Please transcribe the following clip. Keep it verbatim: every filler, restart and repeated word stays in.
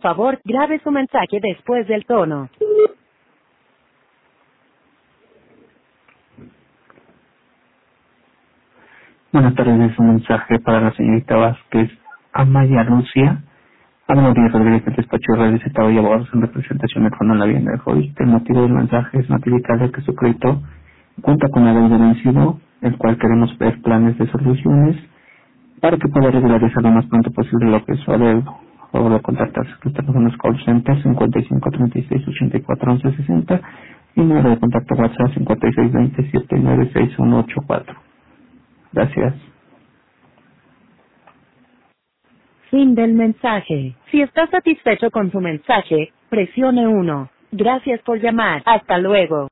favor, grabe su mensaje después del tono. Buenas tardes, es un mensaje para la señorita Vázquez Amaya Lucia. Hablo de Rodríguez del despacho de redes Estado y abogados en representación del Fondo de la Vivienda de Hoy. El motivo del mensaje es notificarle que su crédito cuenta con la deuda vencido, el cual queremos ver planes de soluciones para que pueda regularizar lo más pronto posible lo que es su adeudo. Por favor de contactarse con los teléfonos call center cincuenta y cinco treinta y seis ochenta y cuatro once sesenta y número de contacto WhatsApp cincuenta y seis veinte setenta y nueve sesenta y uno ochenta y cuatro. Gracias. Fin del mensaje. Si está satisfecho con su mensaje, presione uno. Gracias por llamar. Hasta luego.